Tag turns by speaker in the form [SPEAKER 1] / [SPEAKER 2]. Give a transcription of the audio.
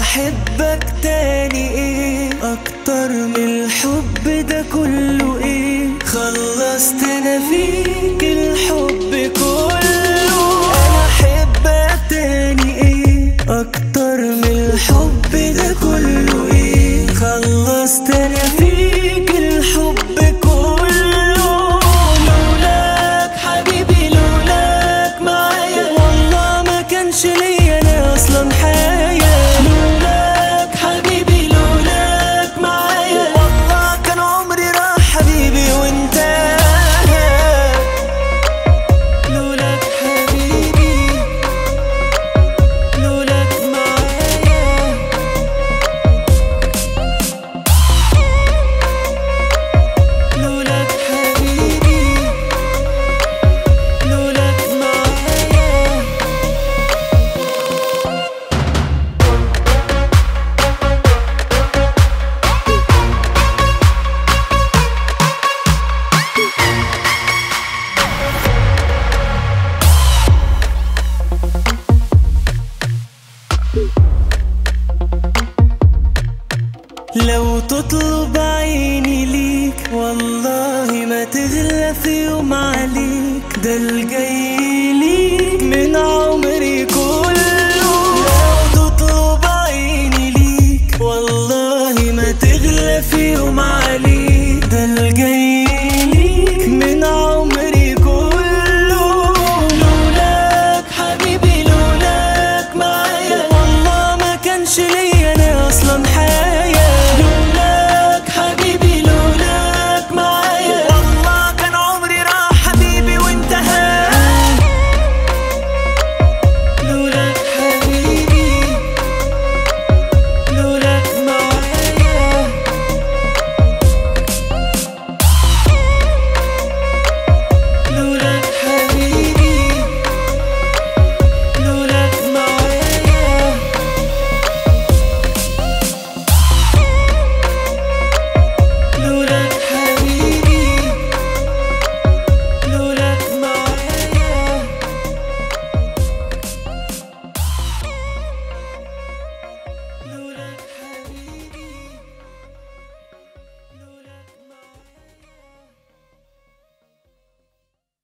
[SPEAKER 1] احبك تاني ايه اكتر من الحب ده كله؟ ايه خلصت انا فيك الحب كله. انا احبك تاني ايه اكتر من الحب ده كله؟ ايه خلصت انا فيك الحب كله. لولاك حبيبي لولاك معايا والله ما كانش ليا انا اصلا حياة. لولاك حبيبي لولاك معايا والله كان عمري راح حبيبي وانت. لولاك حبيبي لولاك معايا. لولاك حبيبي لولاك معايا. لو تطلب عيني ليك والله ما تغلى في يوم عليك. ده الجاي ليك من